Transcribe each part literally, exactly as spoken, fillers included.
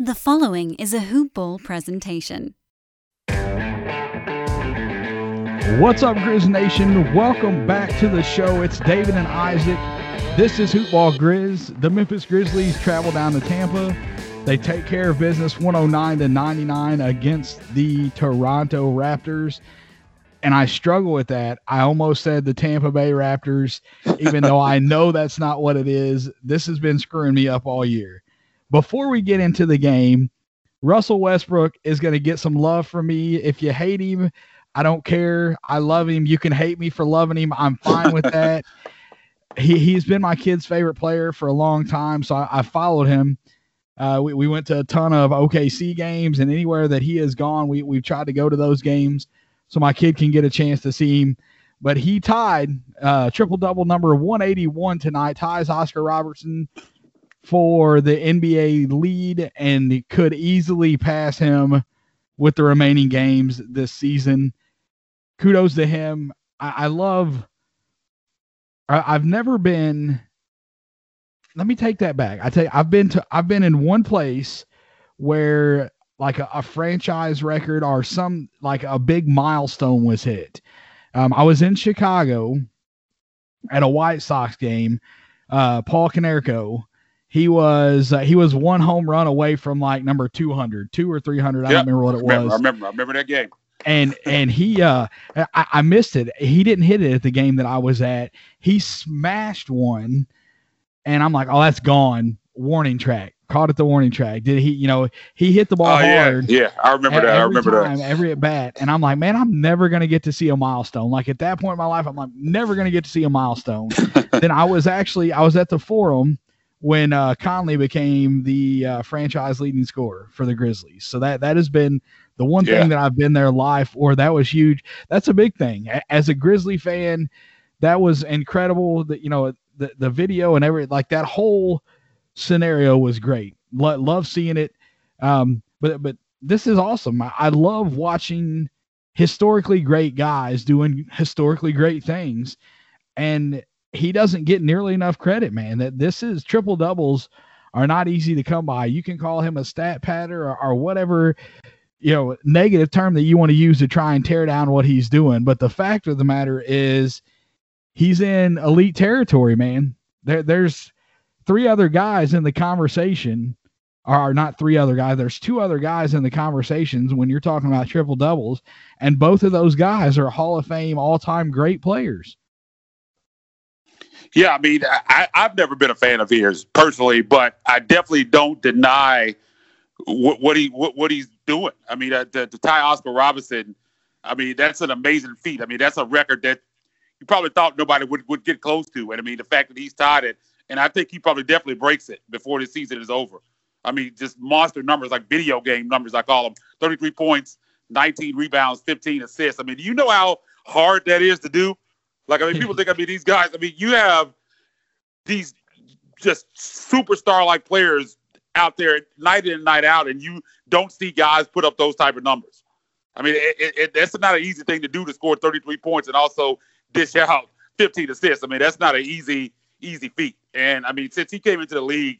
The following is a Hoop Ball presentation. What's up, Grizz Nation? Welcome back to the show. It's David and Isaac. This is Hoop Ball Grizz. The Memphis Grizzlies travel down to Tampa. They take care of business one oh nine to ninety-nine against the Toronto Raptors. And I struggle with that. I almost said the Tampa Bay Raptors, even though I know that's not what it is. This has been screwing me up all year. Before we get into the game, Russell Westbrook is going to get some love from me. If you hate him, I don't care. I love him. You can hate me for loving him. I'm fine with that. he, he's been my kid's favorite player for a long time, so I, I followed him. Uh, we, we went to a ton of O K C games, and anywhere that he has gone, we, we've tried to go to those games so my kid can get a chance to see him. But he tied uh, triple-double number one eighty-one tonight, ties Oscar Robertson for the N B A lead, and could easily pass him with the remaining games this season. Kudos to him. I, I love I, I've never been let me take that back. I tell you, I've been to I've been in one place where like a, a franchise record or some like a big milestone was hit. Um, I was in Chicago at a White Sox game. Uh, Paul Konerko, he was uh, he was one home run away from like number two hundred, two or three hundred. I Yep. don't remember what it I remember, was. I remember. I remember that game. And and he uh I, I missed it. He didn't hit it at the game that I was at. He smashed one, and I'm like, oh, that's gone. Warning track. Caught at the warning track. Did he? You know, he hit the ball Oh yeah, hard. yeah. I remember e- that. I every remember time, that. every at bat. And I'm like, man, I'm never gonna get to see a milestone. Like at that point in my life, I'm like, never gonna get to see a milestone. Then I was actually I was at the Forum when uh, Conley became the uh, franchise leading scorer for the Grizzlies. So that that has been the one Yeah. thing that I've been there live for. That was huge. That's a big thing. A- As a Grizzly fan, that was incredible. That, you know, the, the video and every, like that whole scenario was great. Lo- love seeing it. Um, but, but this is awesome. I, I love watching historically great guys doing historically great things. And he doesn't get nearly enough credit, man. That this is triple doubles are not easy to come by. You can call him a stat patter or, or whatever, you know, negative term that you want to use to try and tear down what he's doing. But the fact of the matter is he's in elite territory, man. There, there's three other guys in the conversation, or not three other guys. There's two other guys in the conversations when you're talking about triple doubles, and both of those guys are Hall of Fame all-time great players. Yeah, I mean, I, I've never been a fan of his personally, but I definitely don't deny what, what he what, what he's doing. I mean, uh, to, to tie Oscar Robertson, I mean, that's an amazing feat. I mean, that's a record that you probably thought nobody would, would get close to. And I mean, the fact that he's tied it, and I think he probably definitely breaks it before the season is over. I mean, just monster numbers, like video game numbers, I call them. thirty-three points, nineteen rebounds, fifteen assists. I mean, do you know how hard that is to do? Like, I mean, people think, I mean, these guys, I mean, you have these just superstar-like players out there night in and night out, and you don't see guys put up those type of numbers. I mean, it, it, it, that's not an easy thing to do, to score thirty-three points and also dish out fifteen assists. I mean, that's not an easy, easy feat. And, I mean, since he came into the league,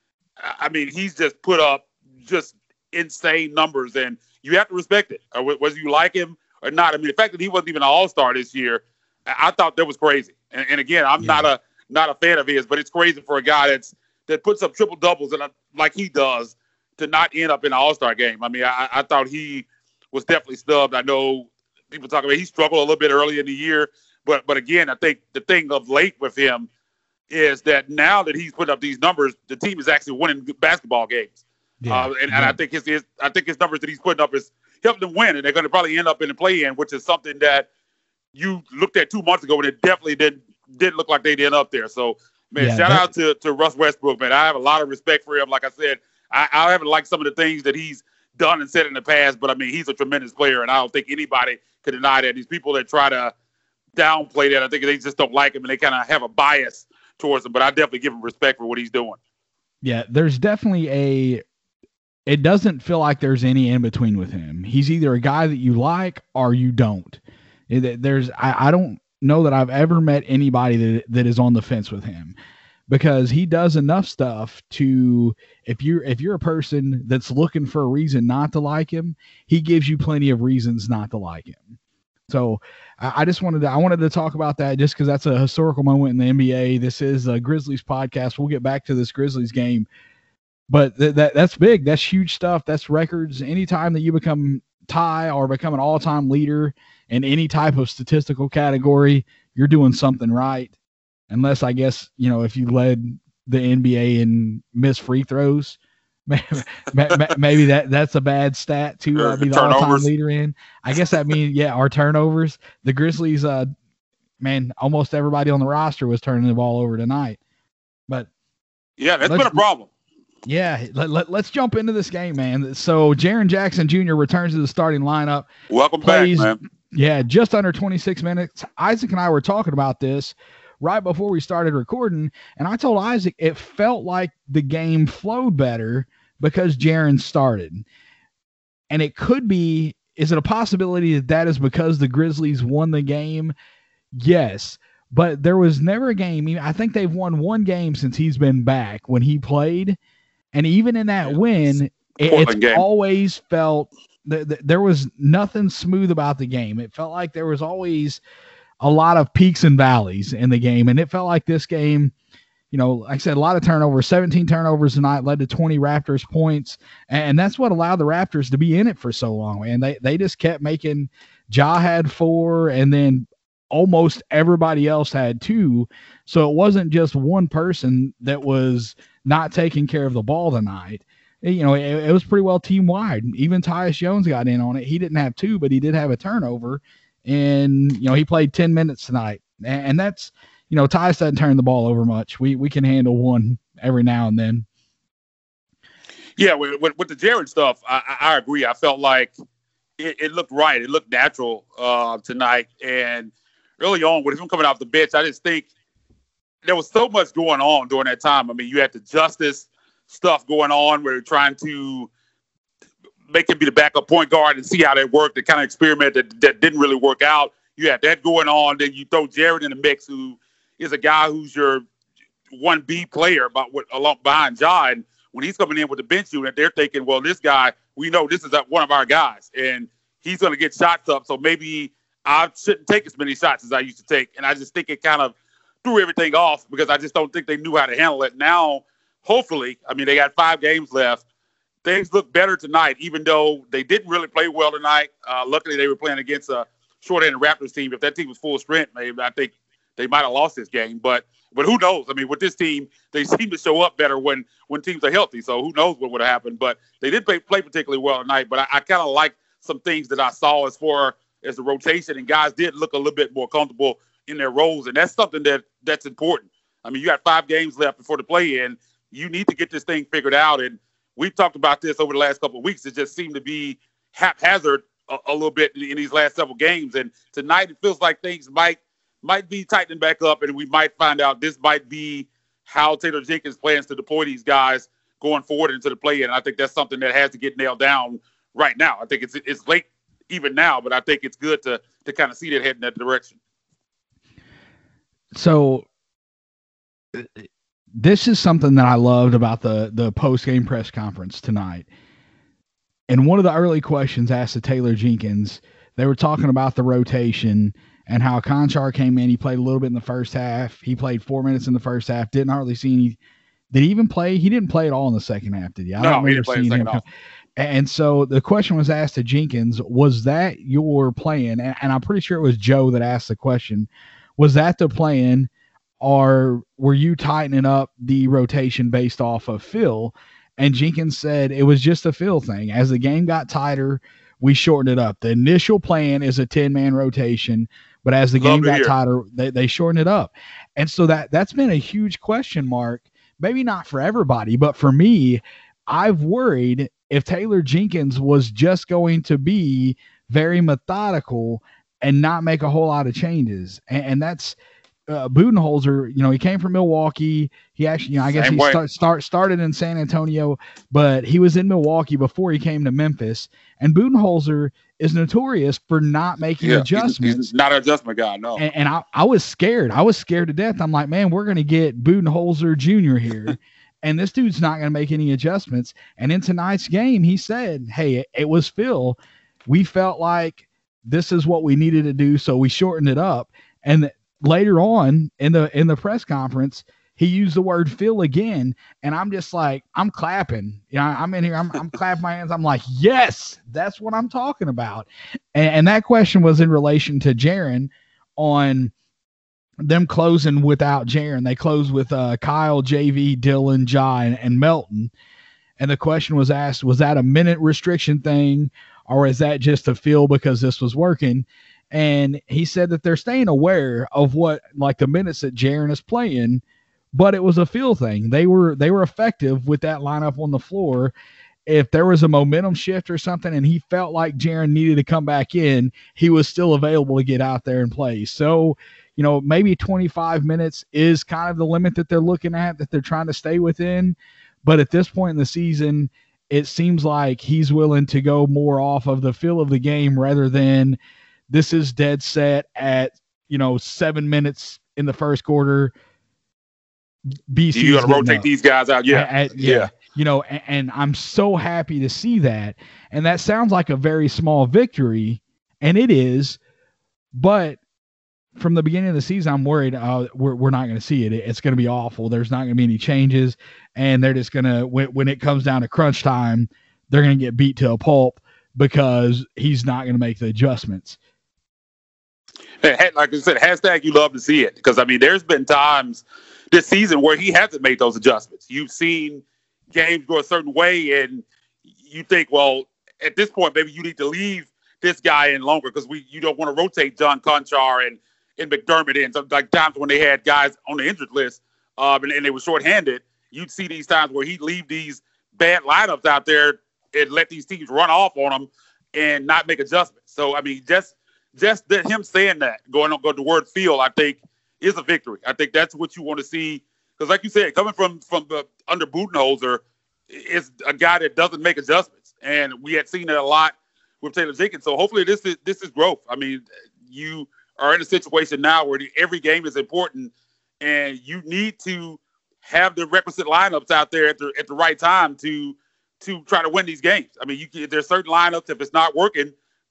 I mean, he's just put up just insane numbers, and you have to respect it, or whether you like him or not. I mean, the fact that he wasn't even an all-star this year, I thought that was crazy. And, and again, I'm yeah. not a not a fan of his, but it's crazy for a guy that's that puts up triple doubles and like he does to not end up in an all-star game. I mean, I, I thought he was definitely snubbed. I know people talk about he struggled a little bit early in the year, but but again, I think the thing of late with him is that now that he's putting up these numbers, the team is actually winning basketball games. Yeah. Uh, and, yeah. and I think his, his I think his numbers that he's putting up is helping them win, and they're going to probably end up in the play-in, which is something that you looked at two months ago and it definitely didn't didn't look like they'd end up there. So, man, yeah, shout that, out to, to Russ Westbrook, man. I have a lot of respect for him. Like I said, I, I haven't liked some of the things that he's done and said in the past, but, I mean, he's a tremendous player, and I don't think anybody could deny that. These people that try to downplay that, I think they just don't like him, and they kind of have a bias towards him. But I definitely give him respect for what he's doing. Yeah, there's definitely a – it doesn't feel like there's any in-between with him. He's either a guy that you like or you don't. There's I, I don't know that I've ever met anybody that, that is on the fence with him. because he does enough stuff to, if you're if you're a person that's looking for a reason not to like him, he gives you plenty of reasons not to like him. So I, I just wanted to I wanted to talk about that just because that's a historical moment in the N B A. This is a Grizzlies podcast. We'll get back to this Grizzlies game, but th- that that's big. That's huge stuff. That's records. Anytime that you become tie or become an all-time leader in any type of statistical category, you're doing something right. Unless, I guess, you know, if you led the N B A in missed free throws, maybe that that's a bad stat to uh, be the all-time leader in. I guess that means, yeah, our turnovers. The Grizzlies, uh, man, almost everybody on the roster was turning the ball over tonight. But yeah, that's been a problem. Yeah, let, let, let's jump into this game, man. So Jaren Jackson Junior returns to the starting lineup. Welcome plays, back, man. Yeah, just under twenty-six minutes. Isaac and I were talking about this right before we started recording, and I told Isaac it felt like the game flowed better because Jaren started. And it could be, is it a possibility that that is because the Grizzlies won the game? Yes, but there was never a game. I think they've won one game since he's been back when he played. And even in that yeah, win, it, it's game. always felt that th- there was nothing smooth about the game. It felt like there was always a lot of peaks and valleys in the game. And it felt like this game, you know, like I said, a lot of turnovers, seventeen turnovers tonight led to twenty Raptors points. And that's what allowed the Raptors to be in it for so long, man. They, they just kept making, Ja had four, and then almost everybody else had two. So it wasn't just one person that was not taking care of the ball tonight. You know, it, it was pretty well team wide. Even Tyus Jones got in on it. He didn't have two, but he did have a turnover. And, you know, he played ten minutes tonight. And, and that's, you know, Tyus doesn't turn the ball over much. We we can handle one every now and then. Yeah, with, with, with the Jaren stuff, I, I agree. I felt like it, it looked right. It looked natural uh, tonight. And early on, with him coming off the bench, I just think there was so much going on during that time. I mean, you had the justice stuff going on where you're trying to make him be the backup point guard and see how that worked, the kind of experiment that, that didn't really work out. You had that going on. Then you throw Jaren in the mix, who is a guy who's your one B player about what, along behind Ja. And when he's coming in with the bench unit, they're thinking, well, this guy, we know this is one of our guys, and he's going to get shots up. So maybe I shouldn't take as many shots as I used to take. And I just think it kind of threw everything off because I just don't think they knew how to handle it. Now, hopefully, I mean, they got five games left. Things look better tonight, even though they didn't really play well tonight. Uh, luckily, they were playing against a short-handed Raptors team. If that team was full strength, maybe I think they might have lost this game. But but who knows? I mean, with this team, they seem to show up better when, when teams are healthy. So who knows what would have happened. But they did play, play particularly well tonight. But I, I kind of like some things that I saw as far as the rotation, and guys did look a little bit more comfortable in their roles, and that's something that that's important. I mean, you got five games left before the play-in. You need to get this thing figured out, and we've talked about this over the last couple of weeks. It just seemed to be haphazard a, a little bit in these last several games, and tonight it feels like things might might be tightening back up, and we might find out this might be how Taylor Jenkins plans to deploy these guys going forward into the play-in. And I think that's something that has to get nailed down right now. I think it's it's late even now, but I think it's good to to kind of see that head in that direction. So this is something that I loved about the, the post-game press conference tonight. And one of the early questions asked to Taylor Jenkins, they were talking about the rotation and how Konchar came in. He played a little bit in the first half. He played four minutes in the first half. Didn't hardly see any. Did he even play? He didn't play at all in the second half, did he? I no, don't he didn't play in the second half. And so the question was asked to Jenkins, was that your plan? And, and I'm pretty sure it was Joe that asked the question. Was that the plan, or were you tightening up the rotation based off of Phil? And Jenkins said it was just a Phil thing. As the game got tighter, we shortened it up. The initial plan is a ten-man rotation, but as the game got tighter, they, they shortened it up. And so that, that's been a huge question mark, maybe not for everybody, but for me. I've worried if Taylor Jenkins was just going to be very methodical and not make a whole lot of changes. And, and that's, uh, Budenholzer, you know, he came from Milwaukee. He actually, you know, I guess Same he way. start, start started in San Antonio, but he was in Milwaukee before he came to Memphis. And Budenholzer is notorious for not making Yeah, adjustments. He's, he's not an adjustment guy, no. And, and I, I was scared. I was scared to death. I'm like, man, we're going to get Budenholzer Junior here. And this dude's not going to make any adjustments. And in tonight's game, he said, hey, it, it was Phil. We felt like this is what we needed to do, so we shortened it up. And later on in the in the press conference, he used the word Phil again. And I'm just like, I'm clapping. You know, I'm in here, I'm, I'm clapping my hands. I'm like, yes, that's what I'm talking about. And, and that question was in relation to Jaren on them closing without Jaren. They closed with uh, Kyle, J V, Dylan, Jai, and, and Melton. And the question was asked, was that a minute restriction thing, or is that just a feel because this was working? And he said that they're staying aware of what, like the minutes that Jaren is playing, but it was a feel thing. They were they were effective with that lineup on the floor. If there was a momentum shift or something and he felt like Jaren needed to come back in, he was still available to get out there and play. So, you know, maybe twenty-five minutes is kind of the limit that they're looking at, that they're trying to stay within. But at this point in the season, it seems like he's willing to go more off of the feel of the game rather than this is dead set at, you know, seven minutes in the first quarter. B C you got to rotate these guys out. Yeah. At, at, yeah. yeah. You know, and, and I'm so happy to see that. And that sounds like a very small victory, and it is. But from the beginning of the season, I'm worried uh, we're, we're not going to see it. It's going to be awful. There's not going to be any changes. And they're just going to, when, when it comes down to crunch time, they're going to get beat to a pulp because he's not going to make the adjustments. Like I said, hashtag you love to see it. Because, I mean, there's been times this season where he hasn't made those adjustments. You've seen games go a certain way, and you think, well, at this point, maybe you need to leave this guy in longer because we you don't want to rotate John Conchar and, and McDermott in. So, like times when they had guys on the injured list um, and, and they were shorthanded, you'd see these times where he'd leave these bad lineups out there and let these teams run off on him and not make adjustments. So, I mean, just just that him saying that, going on go the word feel, I think, is a victory. I think that's what you want to see. Because like you said, coming from from the, under Budenholzer is a guy that doesn't make adjustments. And we had seen it a lot with Taylor Jenkins. So hopefully this is this is growth. I mean, you are in a situation now where the, every game is important, and you need to have the requisite lineups out there at the at the right time to to try to win these games. I mean, you there's certain lineups, if it's not working,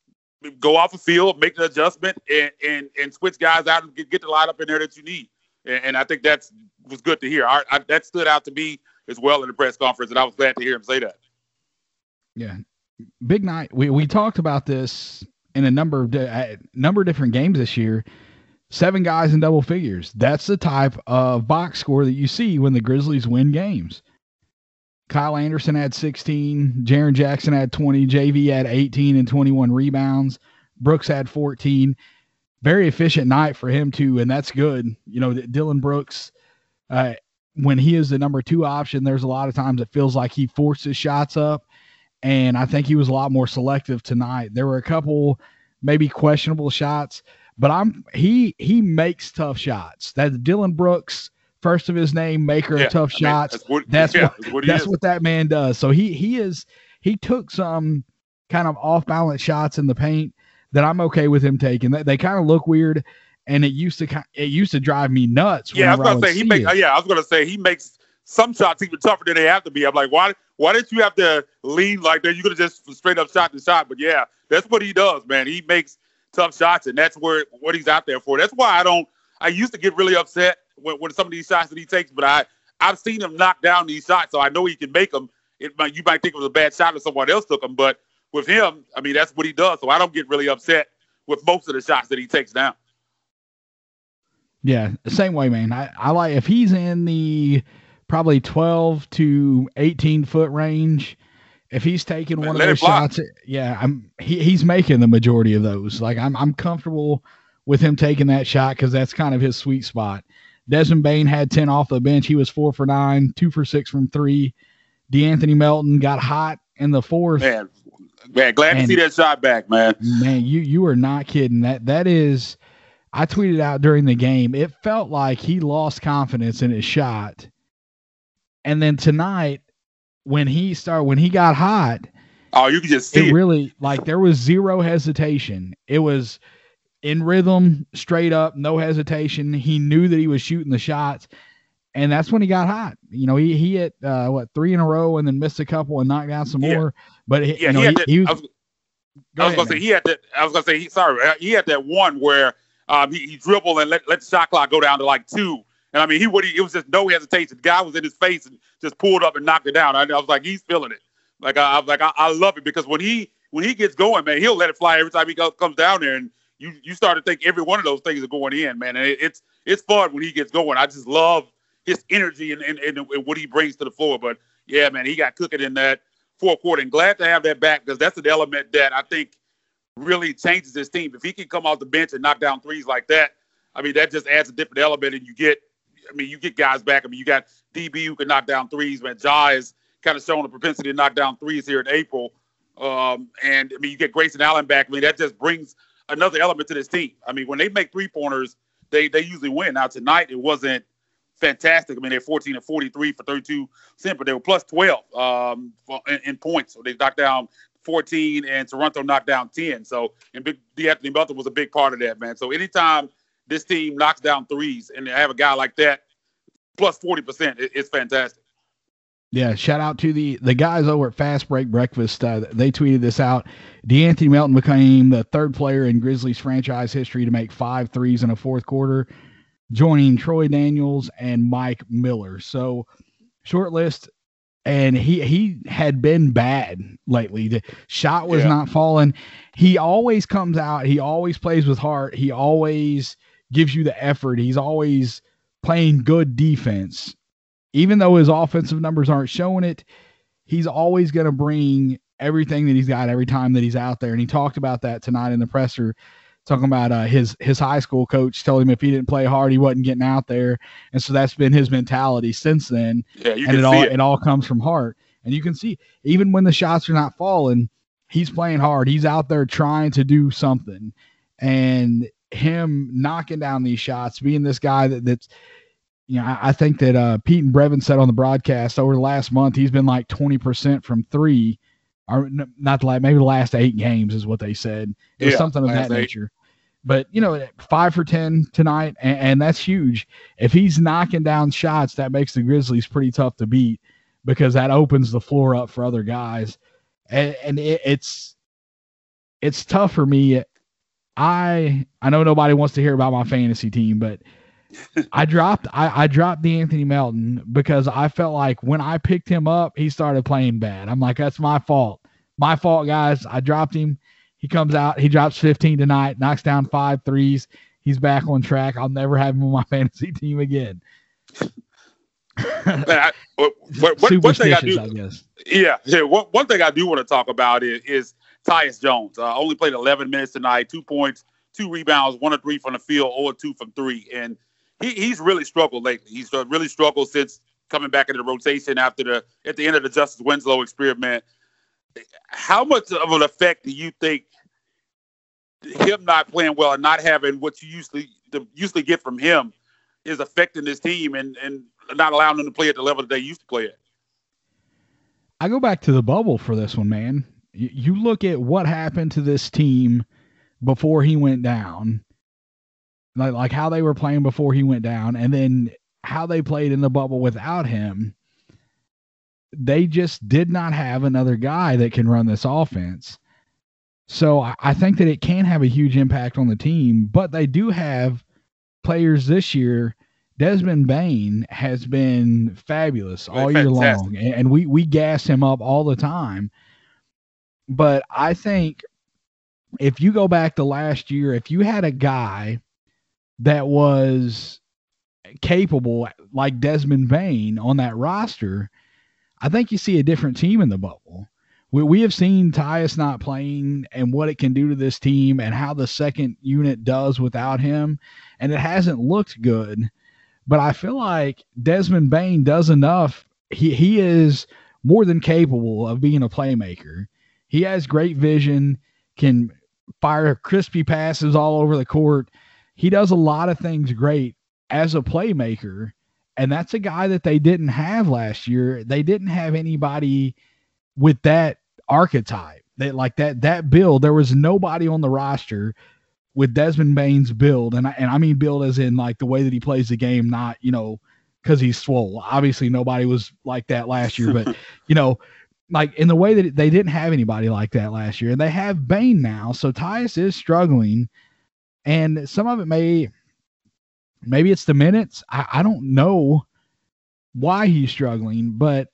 go off the field, make an adjustment, and and, and switch guys out and get, get the lineup in there that you need. And, and I think that's was good to hear. I, I, that stood out to me as well in the press conference, and I was glad to hear him say that. Yeah, big night. We we talked about this in a number of a number of different games this year. Seven guys in double figures. That's the type of box score that you see when the Grizzlies win games. Kyle Anderson had sixteen, Jaren Jackson had twenty, J V had eighteen and twenty-one rebounds. Brooks had fourteen. Very efficient night for him too, and that's good. You know, Dylan Brooks, uh, when he is the number two option, there's a lot of times it feels like he forces shots up, and I think he was a lot more selective tonight. There were a couple maybe questionable shots, but I'm he he makes tough shots. That's Dylan Brooks, first of his name, maker yeah, of tough I mean, shots. That's what, that's yeah, what, that's, what, that's what that man does. So he he is he took some kind of off balance shots in the paint that I'm okay with him taking. They, they kind of look weird, and it used to it used to drive me nuts. Yeah, I was gonna I say he makes. It. Yeah, I was gonna say he makes some shots even tougher than they have to be. I'm like, why? Why didn't you have to lean like that? You could have just straight up shot the shot. But yeah, that's what he does, man. He makes tough shots, and that's where what he's out there for. That's why I don't. I used to get really upset when, when some of these shots that he takes, but I I've seen him knock down these shots, so I know he can make them. It might, you might think it was a bad shot if someone else took them, but with him, I mean, that's what he does. So I don't get really upset with most of the shots that he takes down. Yeah, the same way, man. I, I like if he's in the probably twelve to eighteen foot range. If he's taking man, one of those shots, yeah, I'm he, he's making the majority of those. Like I'm I'm comfortable with him taking that shot because that's kind of his sweet spot. Desmond Bane had ten off the bench. He was four for nine, two for six from three. DeAnthony Melton got hot in the fourth. Man, man, glad and, to see that shot back, man. Man, you you are not kidding. That that is, I tweeted out during the game, it felt like he lost confidence in his shot. And then tonight, when he started, when he got hot, oh, you can just see it, it. really, like, there was zero hesitation. It was in rhythm, straight up, no hesitation. He knew that he was shooting the shots, and that's when he got hot. You know, he he hit uh, what three in a row, and then missed a couple and knocked down some Yeah. more. But he, Yeah, you know, he had he, that. he was. I was, Go I was ahead, gonna say man. he had that. I was gonna say he. Sorry, he had that one where um, he, he dribbled and let, let the shot clock go down to like two. And I mean, he would. It was just no hesitation. The guy was in his face and just pulled up and knocked it down. I, I was like, he's feeling it. Like I, I was like, I, I love it because when he when he gets going, man, he'll let it fly every time he go, comes down there, and you you start to think every one of those things are going in, man. And it, it's it's fun when he gets going. I just love his energy and, and, and what he brings to the floor. But yeah, man, he got cooking in that fourth quarter, and glad to have that back because that's an element that I think really changes his team. If he can come off the bench and knock down threes like that, I mean, that just adds a different element, and you get. I mean, you get guys back. I mean, you got D B who can knock down threes, man. Ja is kind of showing a propensity to knock down threes here in April. Um, and, I mean, you get Grayson Allen back. I mean, that just brings another element to this team. I mean, when they make three-pointers, they they usually win. Now, tonight, it wasn't fantastic. I mean, they're fourteen and forty-three for thirty-two percent, but they were plus twelve um, in, in points. So they knocked down fourteen, and Toronto knocked down ten. So, and Big D'Anthony Melton was a big part of that, man. So, anytime this team knocks down threes and they have a guy like that, plus forty percent, it, it's fantastic. Yeah, shout out to the the guys over at Fast Break Breakfast. Uh, they tweeted this out. D'Anthony Melton became the third player in Grizzlies franchise history to make five threes in a fourth quarter, joining Troy Daniels and Mike Miller. So, short list, and he he had been bad lately. The shot was Yeah. not falling. He always comes out. He always plays with heart. He always gives you the effort. He's always playing good defense. Even though his offensive numbers aren't showing it, he's always going to bring everything that he's got every time that he's out there. And he talked about that tonight in the presser, talking about uh, his his high school coach told him if he didn't play hard, he wasn't getting out there. And so that's been his mentality since then. Yeah, you and can it see all it. it all comes from heart. And you can see, even when the shots are not falling, he's playing hard. He's out there trying to do something. And him knocking down these shots, being this guy that, that's, you know, I, I think that uh, Pete and Brevin said on the broadcast over the last month, he's been like twenty percent from three, or n- not the last, maybe the last eight games is what they said. It was Yeah, something of last that eight. nature. But, you know, five for ten tonight, and, and that's huge. If he's knocking down shots, that makes the Grizzlies pretty tough to beat because that opens the floor up for other guys. And, and it, it's it's tough for me. I I know nobody wants to hear about my fantasy team, but I dropped I, I dropped D'Anthony Melton because I felt like when I picked him up, he started playing bad. I'm like, that's my fault. My fault, guys. I dropped him. He comes out, he drops fifteen tonight, knocks down five threes. He's back on track. I'll never have him on my fantasy team again. Man, I, what, what, what, one thing I Superstitious, do, I guess. yeah, yeah. One, one thing I do want to talk about is, is Tyus Jones. Uh, only played eleven minutes tonight, two points, two rebounds, one or three from the field, or two from three. And he, he's really struggled lately. He's uh, really struggled since coming back into the rotation after the at the end of the Justice Winslow experiment. How much of an effect do you think him not playing well and not having what you usually the, usually get from him is affecting this team and, and not allowing them to play at the level that they used to play at? I go back to the bubble for this one, man. You, you look at what happened to this team before he went down, like, like how they were playing before he went down, and then how they played in the bubble without him. They just did not have another guy that can run this offense. So I, I think that it can have a huge impact on the team, but they do have players this year. Desmond Bane has been fabulous all year long, and, and we, we gas him up all the time. But I think if you go back to last year, if you had a guy that was capable like Desmond Bane on that roster, I think you see a different team in the bubble. We we have seen Tyus not playing and what it can do to this team and how the second unit does without him, and it hasn't looked good. But I feel like Desmond Bane does enough. He he is more than capable of being a playmaker. He has great vision, can fire crispy passes all over the court, he does a lot of things great as a playmaker, and that's a guy that they didn't have last year. They didn't have anybody with that archetype, that like that that build. There was nobody on the roster with Desmond Bane's build, and I, and I mean build as in like the way that he plays the game, not, you know, because he's swole. Obviously, nobody was like that last year, but you know, like in the way that they didn't have anybody like that last year, and they have Bane now. So Tyus is struggling, and some of it may, maybe it's the minutes. I, I don't know why he's struggling, but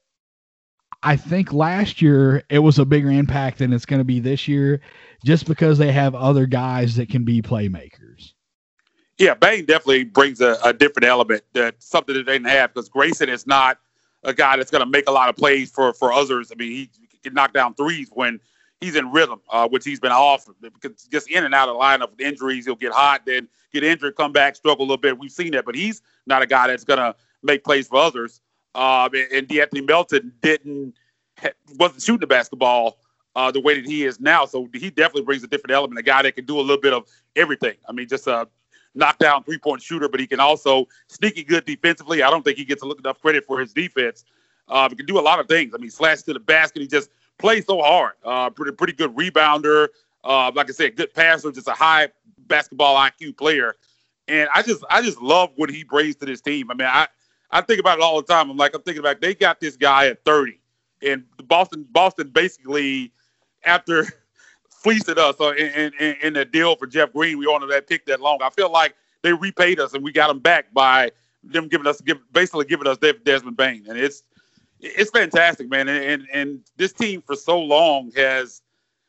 I think last year it was a bigger impact than it's going to be this year, just because they have other guys that can be playmakers. Yeah, Bane definitely brings a, a different element, that something that they didn't have, because Grayson is not a guy that's going to make a lot of plays for, for others. I mean, he can knock down threes when he's in rhythm, uh, which he's been off, because just in and out of the lineup with injuries. He'll get hot, then get injured, come back, struggle a little bit. We've seen that, but he's not a guy that's going to make plays for others. Uh, and, and D'Anthony Melton didn't wasn't shooting the basketball uh, the way that he is now. So he definitely brings a different element, a guy that can do a little bit of everything. I mean, just a knockdown three-point shooter, but he can also sneaky good defensively. I don't think he gets enough credit for his defense. Uh, he can do a lot of things. I mean, slash to the basket. He just plays so hard. Uh, pretty pretty good rebounder. Uh, like I said, good passer, just a high basketball I Q player. And I just I just love what he brings to this team. I mean, I, I think about it all the time. I'm like, I'm thinking about, they got this guy at thirty. And Boston Boston basically, after fleecing us uh, in, in, in the deal for Jeff Green, we wanted that pick that long. I feel like they repaid us and we got him back by them giving us, give, basically giving us Desmond Bane. And it's it's fantastic, man. And, and and this team for so long has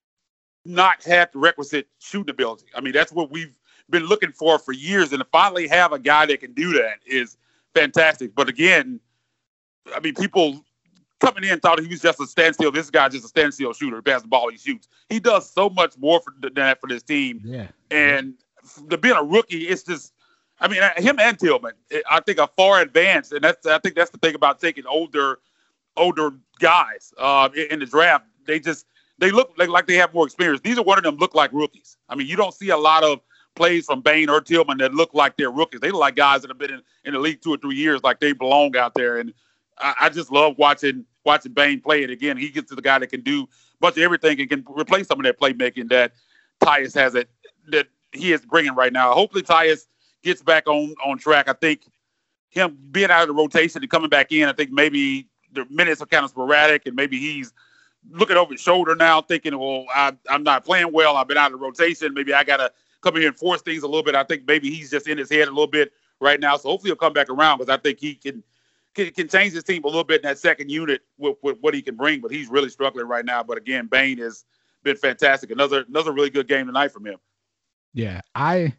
not had the requisite shooting ability. I mean, that's what we've been looking for for years. And to finally have a guy that can do that is fantastic. But again, I mean, people coming in thought he was just a standstill. This guy's just a standstill shooter. Pass the ball, he shoots. He does so much more for, than that for this team. Yeah. And to being a rookie, it's just, I mean, him and Tillman, I think, are far advanced. And that's, I think that's the thing about taking older, older guys uh, in, in the draft. They just, they look like, like they have more experience. These are one of them look like rookies. I mean, you don't see a lot of plays from Bane or Tillman that look like they're rookies. They look like guys that have been in, in the league two or three years, like they belong out there. And I, I just love watching watching Bane play it again. He gets to the guy that can do a bunch of everything and can replace some of that playmaking that Tyus has it that he is bringing right now. Hopefully Tyus gets back on, on track. I think him being out of the rotation and coming back in, I think maybe the minutes are kind of sporadic, and maybe he's looking over his shoulder now thinking, well, I, I'm not playing well. I've been out of the rotation. Maybe I got to come in here and force things a little bit. I think maybe he's just in his head a little bit right now. So hopefully he'll come back around, because I think he can – Can, can change his team a little bit in that second unit with, with what he can bring, but he's really struggling right now. But again, Bane has been fantastic. Another another really good game tonight from him. Yeah, I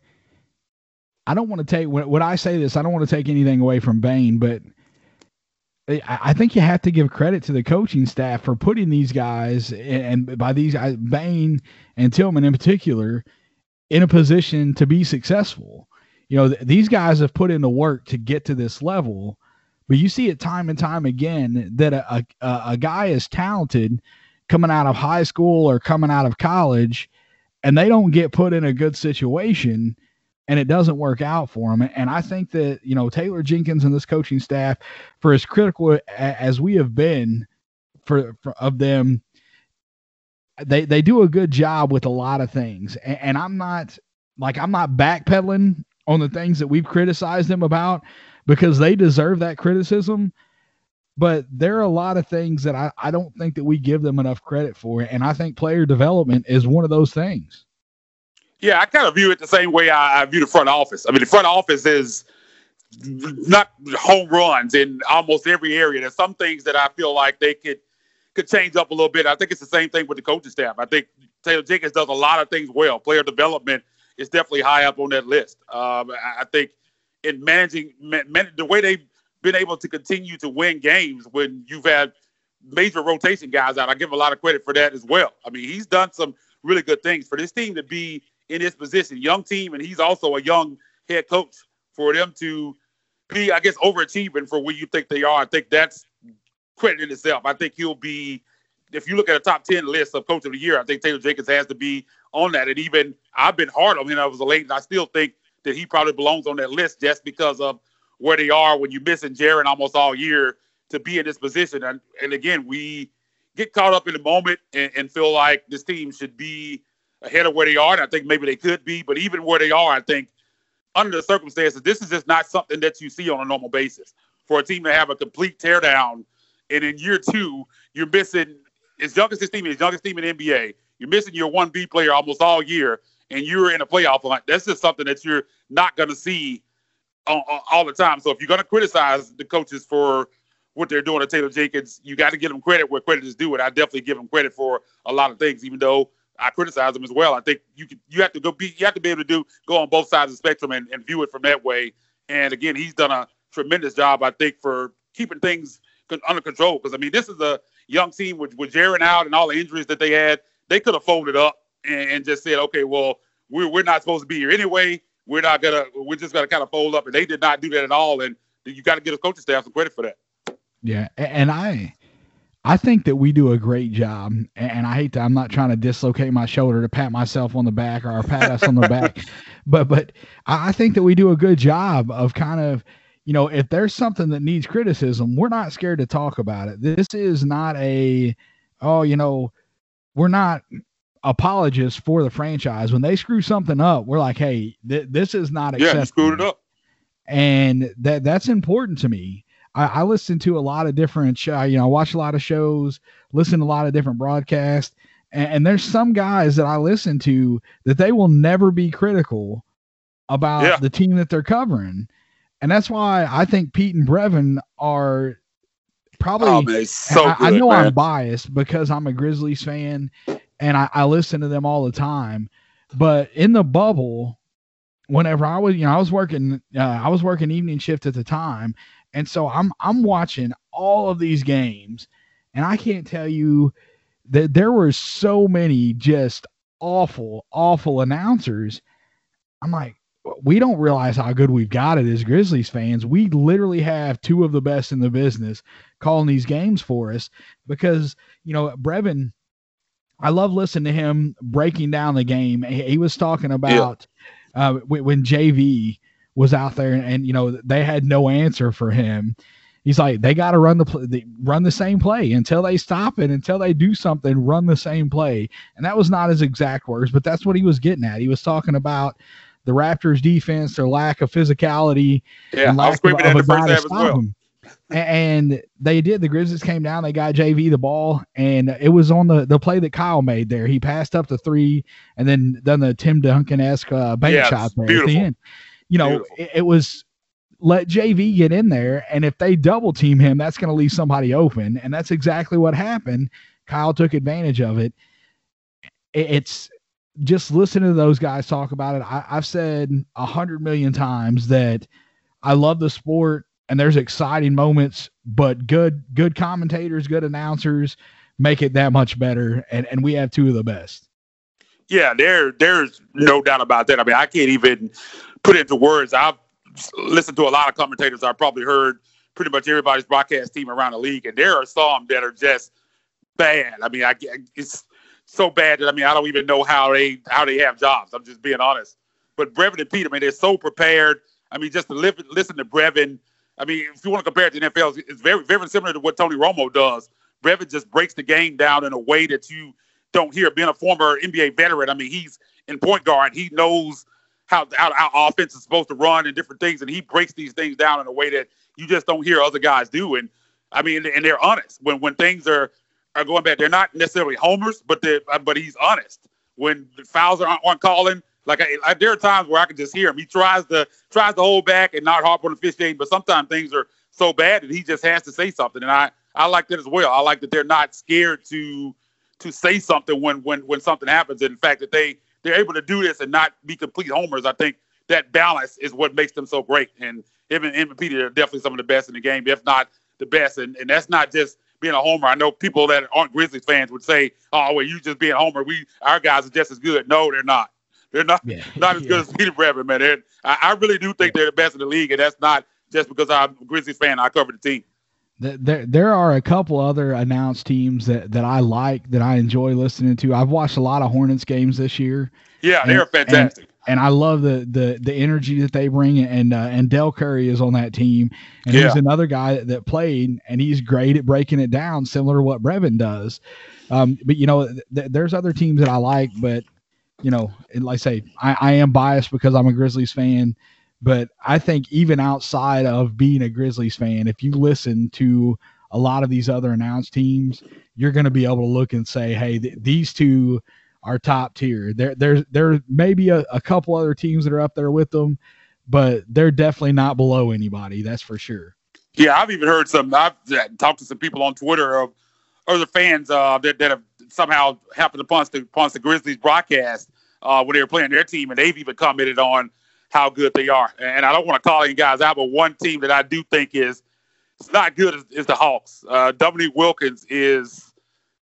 I don't want to take when, when I say this, I don't want to take anything away from Bane, but I, I think you have to give credit to the coaching staff for putting these guys, and, and by these guys, Bane and Tillman in particular, in a position to be successful. You know, th- these guys have put in the work to get to this level. But you see it time and time again that a, a, a guy is talented coming out of high school or coming out of college, and they don't get put in a good situation, and it doesn't work out for them. And I think that, you know, Taylor Jenkins and this coaching staff, for as critical as we have been for, for of them, they they do a good job with a lot of things. And, and I'm not like I'm not backpedaling on the things that we've criticized them about, because they deserve that criticism. But there are a lot of things that I, I don't think that we give them enough credit for. And I think player development is one of those things. Yeah, I kind of view it the same way I, I view the front office. I mean, the front office is not home runs in almost every area. There's some things that I feel like they could could change up a little bit. I think it's the same thing with the coaching staff. I think Taylor Jenkins does a lot of things well. Player development is definitely high up on that list. Um, I, I think in managing man, the way they've been able to continue to win games when you've had major rotation guys out, I give him a lot of credit for that as well. I mean, he's done some really good things for this team to be in this position, young team, and he's also a young head coach. For them to be, I guess, overachieving for where you think they are, I think that's credit in itself. I think he'll be, if you look at a top ten list of Coach of the Year, I think Taylor Jenkins has to be on that. And even I've been hard on him. I was late, and I still think that he probably belongs on that list just because of where they are when you're missing Jaren almost all year to be in this position. And, and again, we get caught up in the moment and, and feel like this team should be ahead of where they are. And I think maybe they could be, but even where they are, I think under the circumstances, this is just not something that you see on a normal basis for a team to have a complete teardown. And in year two, you're missing as youngest this team is, youngest team in the N B A. You're missing your one B player almost all year, and you're in a playoff line. That's just something that you're not going to see all, all the time. So if you're going to criticize the coaches for what they're doing to Taylor Jenkins, you got to give them credit where credit is due. And I definitely give them credit for a lot of things, even though I criticize them as well. I think you can, you have to go be you have to be able to do go on both sides of the spectrum and, and view it from that way. And again, he's done a tremendous job, I think, for keeping things under control. Because I mean, this is a young team with with Jaren out and all the injuries that they had. They could have folded up and, and just said, okay, well, we're we're not supposed to be here anyway. We're not gonna we're just gonna kind of fold up. And they did not do that at all. And you got to give the coaching staff some credit for that. Yeah, and I. I think that we do a great job, and I hate to, I'm not trying to dislocate my shoulder to pat myself on the back or pat us on the back, but, but I think that we do a good job of kind of, you know, if there's something that needs criticism, we're not scared to talk about it. This is not a, oh, you know, we're not apologists for the franchise. When they screw something up, we're like, hey, th- this is not acceptable. Yeah, you screwed it up. And that that's important to me. I, I listen to a lot of different show, you know, I watch a lot of shows, listen to a lot of different broadcasts, and, and there's some guys that I listen to that they will never be critical about yeah. the team that they're covering. And that's why I think Pete and Brevin are probably, oh, man, so I, good, I know man. I'm biased because I'm a Grizzlies fan and I, I listen to them all the time, but in the bubble, whenever I was, you know, I was working, uh, I was working evening shift at the time. And so I'm I'm watching all of these games, and I can't tell you that there were so many just awful, awful announcers. I'm like, we don't realize how good we've got it as Grizzlies fans. We literally have two of the best in the business calling these games for us because, you know, Brevin, I love listening to him breaking down the game. He, he was talking about yeah. uh, when, when J V was out there and, and, you know, they had no answer for him. He's like, they got to run the, pl- the run the same play until they stop it, until they do something, run the same play. And that was not his exact words, but that's what he was getting at. He was talking about the Raptors defense, their lack of physicality. Yeah, and I was screaming at the first half as well. Them. And they did. The Grizzlies came down. They got J V the ball, and it was on the, the play that Kyle made there. He passed up the three and then done the Tim Duncan-esque uh, bank yes, shot there beautiful. at the end. You know, it, it was let J V get in there, and if they double team him, that's going to leave somebody open, and that's exactly what happened. Kyle took advantage of it. it it's just listening to those guys talk about it. I, I've said a hundred million times that I love the sport, and there's exciting moments, but good good commentators, good announcers make it that much better, and, and we have two of the best. Yeah, there there's no doubt about that. I mean, I can't even put it into words. I've listened to a lot of commentators. I've probably heard pretty much everybody's broadcast team around the league, and there are some that are just bad. I mean, I it's so bad that I mean I don't even know how they how they have jobs. I'm just being honest. But Brevin and Pete, I mean, they're so prepared. I mean, just to live, listen to Brevin. I mean, if you want to compare it to the N F L, it's very very similar to what Tony Romo does. Brevin just breaks the game down in a way that you don't hear. Being a former N B A veteran, I mean, he's in point guard. He knows how, how how offense is supposed to run and different things, and he breaks these things down in a way that you just don't hear other guys do. And I mean, and they're honest when when things are, are going bad. They're not necessarily homers, but they but he's honest when the fouls aren't, aren't calling. Like I, I, there are times where I can just hear him. He tries to tries to hold back and not harp on the officiating, but sometimes things are so bad that he just has to say something. And I I like that as well. I like that they're not scared to to say something when when when something happens. And in fact, that they they're able to do this and not be complete homers. I think that balance is what makes them so great. And him and, him and Peter are definitely some of the best in the game, if not the best. And and that's not just being a homer. I know people that aren't Grizzlies fans would say, "Oh, well, you just being a homer. We our guys are just as good." No, they're not. They're not yeah. not as yeah. good as Peter Brevin, man. They're, I, I really do think they're the best in the league, and that's not just because I'm a Grizzlies fan. I cover the team. There, there are a couple other announced teams that, that I like, that I enjoy listening to. I've watched a lot of Hornets games this year. Yeah, and, they're fantastic. and I love the the the energy that they bring. And uh, and Del Curry is on that team, and Yeah. he's another guy that, that played, and he's great at breaking it down, similar to what Brevin does. Um, but you know, th- there's other teams that I like, but you know, and like I say, I, I am biased because I'm a Grizzlies fan. But I think even outside of being a Grizzlies fan, if you listen to a lot of these other announced teams, you're going to be able to look and say, hey, th- these two are top tier. There, there's there may be a, a couple other teams that are up there with them, but they're definitely not below anybody. That's for sure. Yeah, I've even heard some. I've talked to some people on Twitter of other fans uh, that that have somehow happened upon the upon the Grizzlies broadcast uh, when they were playing their team, and they've even commented on how good they are. And I don't want to call any guys out, but one team that I do think is it's not good is, is the Hawks. Uh, Dominique Wilkins is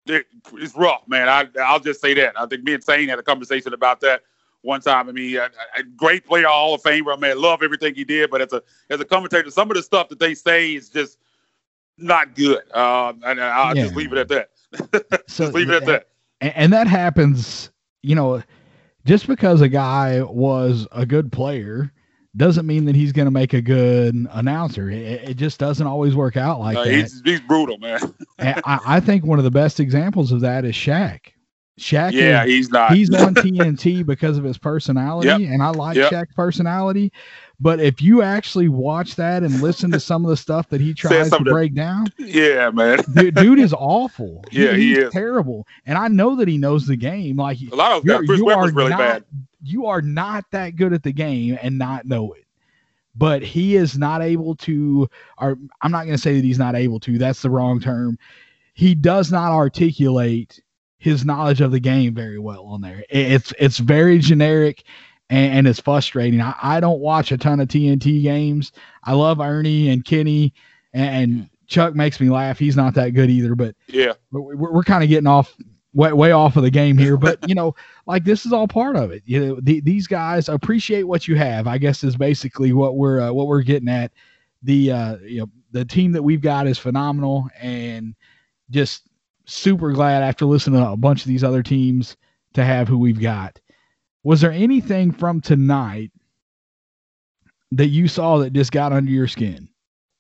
is rough, man. I, I'll just say that. I think me and Sane had a conversation about that one time. I mean, a, a great player, Hall of Famer. I mean, love everything he did, but as a as a commentator, some of the stuff that they say is just not good. Uh, and I'll Yeah. just leave it at that. So just leave it at that. And, and that happens, you know, just because a guy was a good player doesn't mean that he's going to make a good announcer. It, it just doesn't always work out like Uh, that. he's, he's brutal, man. And I, I think one of the best examples of that is Shaq. Shaq, Yeah, is, he's not. he's on T N T because of his personality, Yep. and I like Yep. Shaq's personality. But if you actually watch that and listen to some of the stuff that he tries to some of the- break down, Yeah, man. dude, dude is awful. He- Yeah, he he's is. terrible. And I know that he knows the game. Like A lot of you're- guys. Chris you Webber's are really not, bad. you are not that good at the game and not know it. But he is not able to, or I'm not going to say that he's not able to. That's the wrong term. He does not articulate his knowledge of the game very well on there. It's it's very generic, and, and it's frustrating. I, I don't watch a ton of T N T games. I love Ernie and Kenny, and, and Chuck makes me laugh. He's not that good either, but Yeah. we're, we're kind of getting off way, way off of the game here. But, you know, like this is all part of it. You know, the, these guys appreciate what you have, I guess, is basically what we're uh, what we're getting at. The uh, you know, the team that we've got is phenomenal, and just super glad after listening to a bunch of these other teams to have who we've got. Was there anything from tonight that you saw that just got under your skin?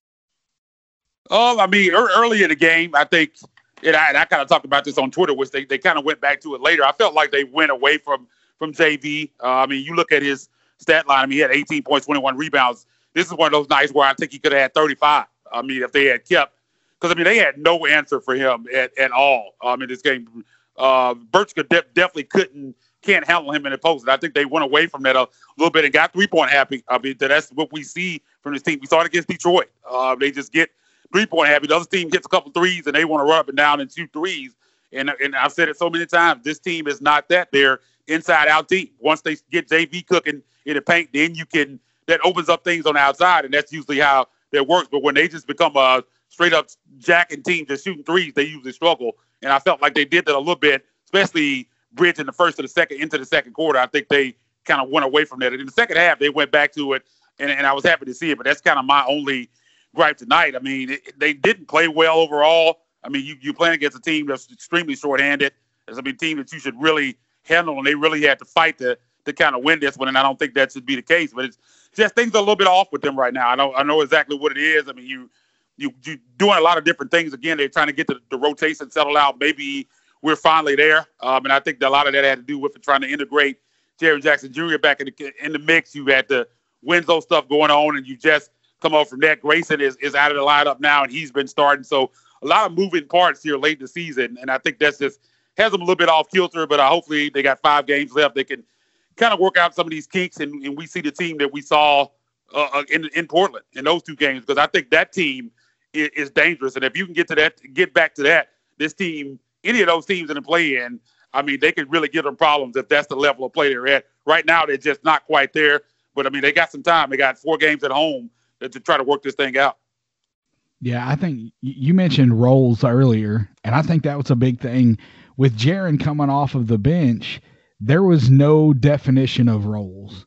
Oh, I mean, er- early in the game, I think, and I, and I kind of talked about this on Twitter, which they, they kind of went back to it later. I felt like they went away from from J V. Uh, I mean, you look at his stat line. I mean, he had eighteen points, twenty-one rebounds. This is one of those nights where I think he could have had thirty-five. I mean, if they had kept, because I mean, they had no answer for him at, at all. Um, in this game, uh, Birchka de- definitely couldn't can't handle him in the post. And I think they went away from that a little bit and got three point happy. I mean, that's what we see from this team. We saw it against Detroit. Uh, they just get three point happy. The other team gets a couple threes and they want to run up and down and shoot threes. And and I've said it so many times. This team is not that. They're inside out team. Once they get J V cooking in the paint, then you can. That opens up things on the outside, and that's usually how that works. But when they just become a straight up jacking team just shooting threes, they usually struggle. And I felt like they did that a little bit, especially bridging the first to the second into the second quarter. I think they kind of went away from that. And in the second half, they went back to it, and, and I was happy to see it. But that's kind of my only gripe tonight. I mean, it, they didn't play well overall. I mean, you you playing against a team that's extremely short-handed. It's a big team that you should really handle, and they really had to fight to to kind of win this one. And I don't think that should be the case. But it's just things are a little bit off with them right now. I know I know exactly what it is. I mean, you you you doing a lot of different things. Again, they're trying to get the, the rotation settled out. Maybe we're finally there. Um, and I think that a lot of that had to do with trying to integrate Jaren Jackson Junior back in the in the mix. You had the Winslow stuff going on, and you just come off from that. Grayson is is out of the lineup now, and he's been starting. So a lot of moving parts here late in the season, and I think that's just has them a little bit off kilter. But uh, hopefully they got five games left. They can kind of work out some of these kinks, and, and we see the team that we saw uh, in in Portland in those two games, because I think that team is, is dangerous. And if you can get to that, get back to that, this team, any of those teams in the play-in, I mean, they could really give them problems if that's the level of play they're at. Right now, they're just not quite there. But I mean, they got some time. They got four games at home to, to try to work this thing out. Yeah, I think you mentioned roles earlier, and I think that was a big thing with Jaren coming off of the bench. There was no definition of roles,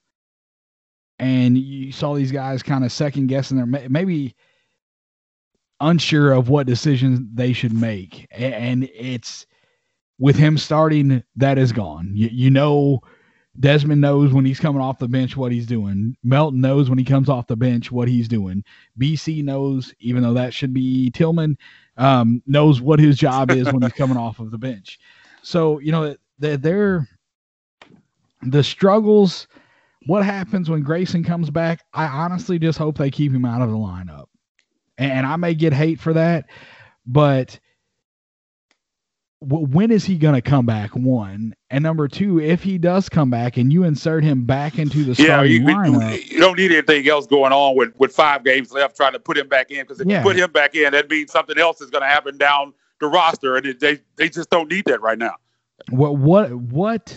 and you saw these guys kind of second guessing their maybe unsure of what decisions they should make. And it's with him starting, that is gone. You, you know, Desmond knows when he's coming off the bench what he's doing. Melton knows when he comes off the bench what he's doing. B C knows, even though that should be Tillman, um, knows what his job is when he's coming off of the bench. So, you know, they're, they're the struggles. What happens when Grayson comes back? I honestly just hope they keep him out of the lineup. And I may get hate for that, but w- when is he going to come back, one? And number two, if he does come back and you insert him back into the starting yeah, you, lineup. You don't need anything else going on with, with five games left trying to put him back in, because if yeah. you put him back in, that means something else is going to happen down the roster, and it, they, they just don't need that right now. What, what, what,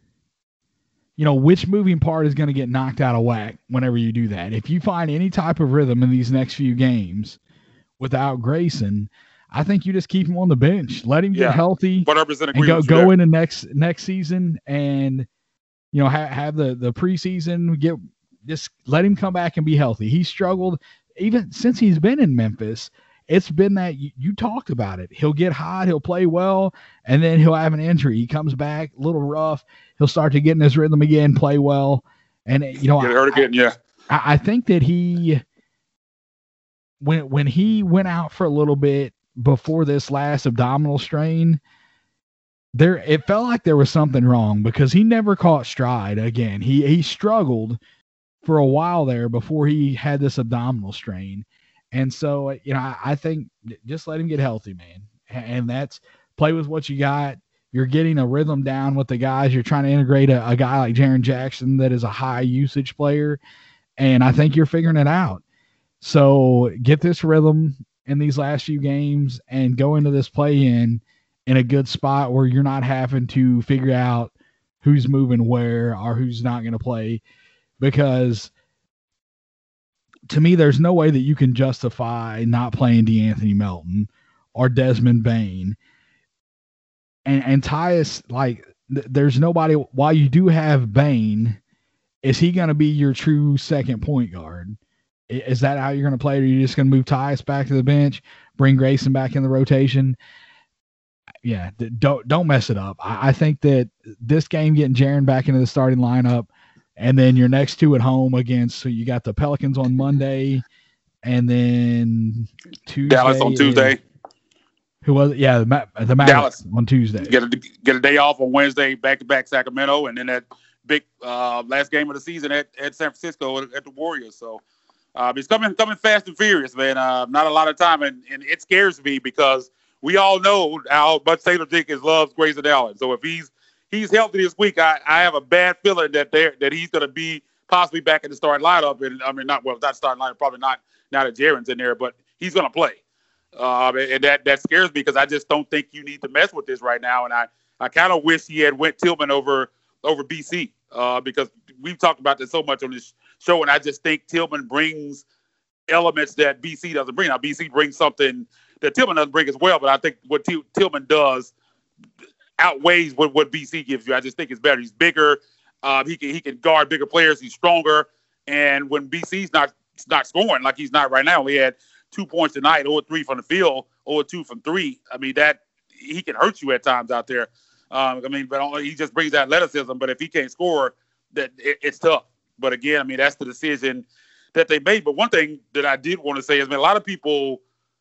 you know, which moving part is going to get knocked out of whack whenever you do that? If you find any type of rhythm in these next few games without Grayson, I think you just keep him on the bench, let him get yeah, healthy, and go go into next next season, and you know have, have the the preseason get just let him come back and be healthy. He struggled even since he's been in Memphis. It's been that you, you talked about it. He'll get hot, he'll play well, and then he'll have an injury. He comes back a little rough. He'll start to get in his rhythm again, play well, and you know get hurt again. I, yeah, I, I think that he when when he went out for a little bit before this last abdominal strain, there it felt like there was something wrong because he never caught stride again. He he struggled for a while there before he had this abdominal strain. And so, you know, I, I think just let him get healthy, man. And that's play with what you got. You're getting a rhythm down with the guys. You're trying to integrate a, a guy like Jaren Jackson that is a high usage player. And I think you're figuring it out. So get this rhythm in these last few games and go into this play-in in a good spot where you're not having to figure out who's moving where or who's not going to play. Because to me, there's no way that you can justify not playing DeAnthony Melton or Desmond Bane. And, and Tyus, like, th- there's nobody, while you do have Bane, is he going to be your true second point guard? Is that how you're going to play it? Or are you just going to move Tyus back to the bench, bring Grayson back in the rotation? Yeah, don't don't mess it up. I, I think that this game, getting Jaren back into the starting lineup, and then your next two at home against, so you got the Pelicans on Monday, and then Tuesday. Dallas on Tuesday. Who was it? Yeah, the, the Mavericks Dallas on Tuesday. Get a, get a day off on Wednesday, back-to-back Sacramento, and then that big uh, last game of the season at, at San Francisco at, at the Warriors. So uh, it's coming coming fast and furious, man. Uh, not a lot of time, and, and it scares me because we all know how much Taylor Jenkins loves Grayson Allen. So if he's he's healthy this week, I, I have a bad feeling that they that he's going to be possibly back in the starting lineup. And I mean, not well, not starting lineup, probably not now that Jaren's in there, but he's going to play. Uh, and that that scares me because I just don't think you need to mess with this right now. And I, I kind of wish he had went Tillman over over B C uh, because we've talked about this so much on this show, and I just think Tillman brings elements that B C doesn't bring. Now B C brings something that Tillman doesn't bring as well, but I think what T- Tillman does outweighs what, what B C gives you. I just think it's better. He's bigger. Uh, he can he can guard bigger players. He's stronger. And when B C's not not scoring like he's not right now, he had two points tonight, zero three from the field, zero two from three. I mean, that he can hurt you at times out there. Um, I mean, but he just brings that athleticism. But if he can't score, that it, it's tough. But again, I mean, that's the decision that they made. But one thing that I did want to say is, I mean, a lot of people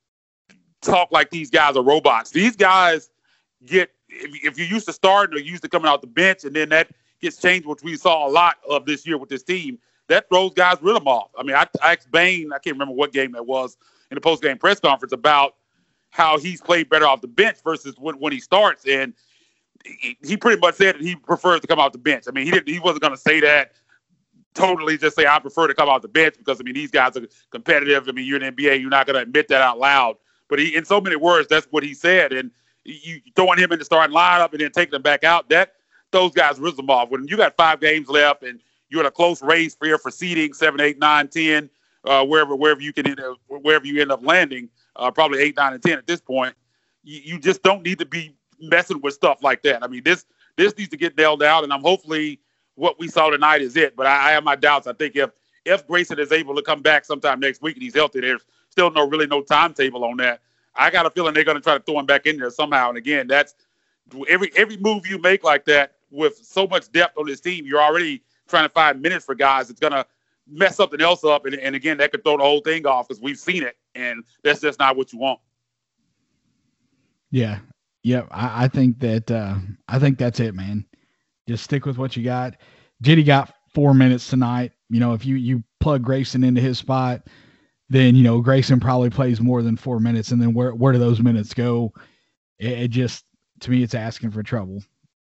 talk like these guys are robots. These guys get, if, if you're used to starting or used to coming out the bench, and then that gets changed, which we saw a lot of this year with this team, that throws guys' rhythm off. I mean, I, I asked Bane, I can't remember what game that was, in the post-game press conference about how he's played better off the bench versus when, when he starts. And he, he pretty much said that he prefers to come off the bench. I mean, he didn't, he wasn't going to say that totally, just say, I prefer to come off the bench because, I mean, these guys are competitive. I mean, you're in the N B A, you're not going to admit that out loud. But he, in so many words, that's what he said. And you throwing him in the starting lineup and then taking him back out, that those guys rhythm off. When you got five games left and you're in a close race for your for seeding, seven, eight, nine, ten, uh, wherever wherever you can end up, wherever you end up landing, uh, probably eight, nine, and ten at this point. You, you just don't need to be messing with stuff like that. I mean, this this needs to get nailed down, and I'm hopefully what we saw tonight is it. But I, I have my doubts. I think if if Grayson is able to come back sometime next week and he's healthy, there's still no really no timetable on that. I got a feeling they're going to try to throw him back in there somehow. And again, that's every every move you make like that with so much depth on this team, you're already trying to find minutes for guys. It's going to mess something else up. And, and again, that could throw the whole thing off because we've seen it, and that's just not what you want. Yeah. Yep. I, I think that, uh, I think that's it, man. Just stick with what you got. Jitty got four minutes tonight. You know, if you, you plug Grayson into his spot, then, you know, Grayson probably plays more than four minutes. And then where, where do those minutes go? It, it just, to me, it's asking for trouble.